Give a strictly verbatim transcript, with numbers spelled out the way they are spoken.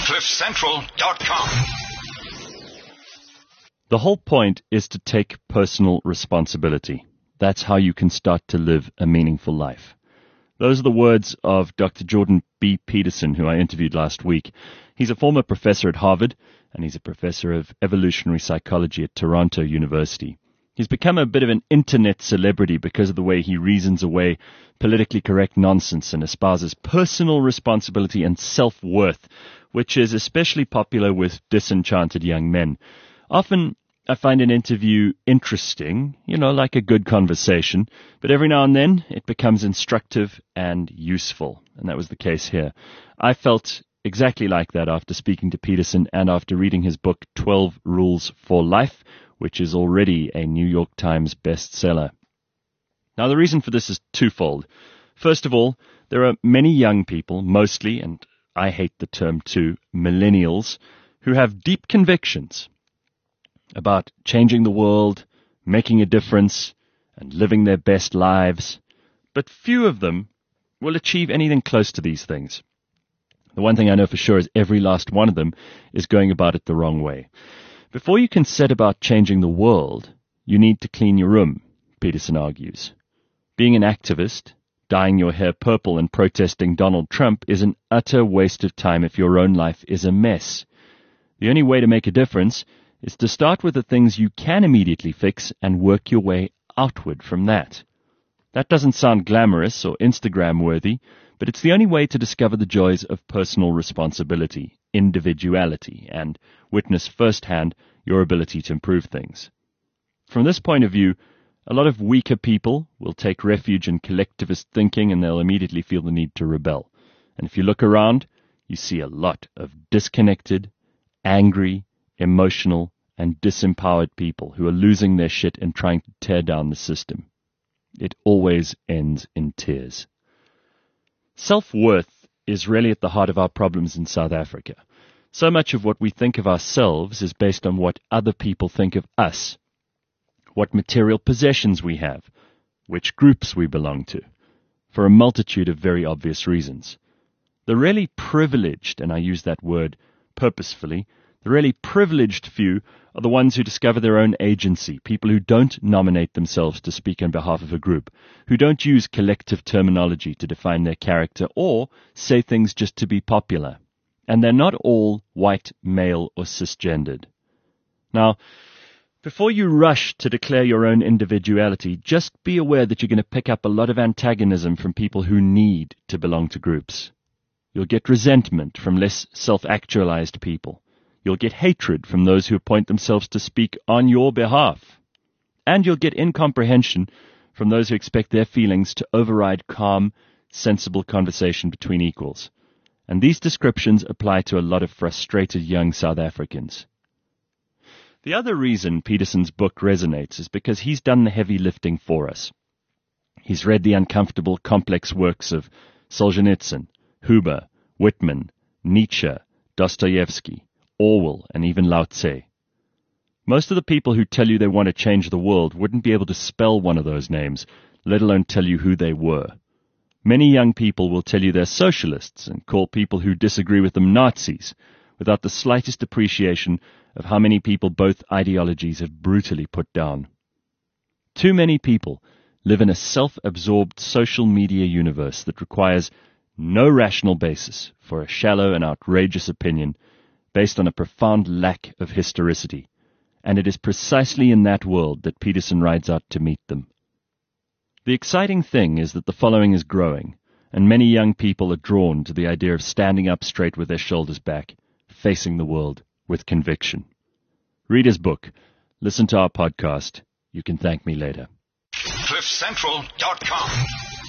cliff central dot com. The whole point is to take personal responsibility. That's how you can start to live a meaningful life. Those are the words of Doctor Jordan B. Peterson, who I interviewed last week. He's a former professor at Harvard, and he's a professor of evolutionary psychology at Toronto University. He's become a bit of an internet celebrity because of the way he reasons away politically correct nonsense and espouses personal responsibility and self-worth, which is especially popular with disenchanted young men. Often, I find an interview interesting, you know, like a good conversation, but every now and then it becomes instructive and useful, and that was the case here. I felt exactly like that after speaking to Peterson and after reading his book twelve Rules for Life, which is already a New York Times bestseller. Now, the reason for this is twofold. First of all, there are many young people, mostly, and I hate the term too, millennials, who have deep convictions about changing the world, making a difference, and living their best lives, but few of them will achieve anything close to these things. The one thing I know for sure is every last one of them is going about it the wrong way. Before you can set about changing the world, you need to clean your room, Peterson argues. Being an activist, dyeing your hair purple and protesting Donald Trump is an utter waste of time if your own life is a mess. The only way to make a difference is to start with the things you can immediately fix and work your way outward from that. That doesn't sound glamorous or Instagram-worthy, but it's the only way to discover the joys of personal responsibility, individuality, and witness firsthand your ability to improve things. From this point of view, a lot of weaker people will take refuge in collectivist thinking and they'll immediately feel the need to rebel. And if you look around, you see a lot of disconnected, angry, emotional, and disempowered people who are losing their shit and trying to tear down the system. It always ends in tears. Self-worth is really at the heart of our problems in South Africa. So much of what we think of ourselves is based on what other people think of us, what material possessions we have, which groups we belong to, for a multitude of very obvious reasons. The really privileged, and I use that word purposefully, the really privileged few are the ones who discover their own agency, people who don't nominate themselves to speak on behalf of a group, who don't use collective terminology to define their character or say things just to be popular. And they're not all white, male, or cisgendered. Now, before you rush to declare your own individuality, just be aware that you're going to pick up a lot of antagonism from people who need to belong to groups. You'll get resentment from less self-actualized people. You'll get hatred from those who appoint themselves to speak on your behalf. And you'll get incomprehension from those who expect their feelings to override calm, sensible conversation between equals. And these descriptions apply to a lot of frustrated young South Africans. The other reason Peterson's book resonates is because he's done the heavy lifting for us. He's read the uncomfortable, complex works of Solzhenitsyn, Huber, Whitman, Nietzsche, Dostoevsky, Orwell, and even Lao Tse. Most of the people who tell you they want to change the world wouldn't be able to spell one of those names, let alone tell you who they were. Many young people will tell you they're socialists and call people who disagree with them Nazis, without the slightest appreciation of how many people both ideologies have brutally put down. Too many people live in a self-absorbed social media universe that requires no rational basis for a shallow and outrageous opinion based on a profound lack of historicity, and it is precisely in that world that Peterson rides out to meet them. The exciting thing is that the following is growing, and many young people are drawn to the idea of standing up straight with their shoulders back, facing the world with conviction. Read his book. Listen to our podcast. You can thank me later. cliff central dot com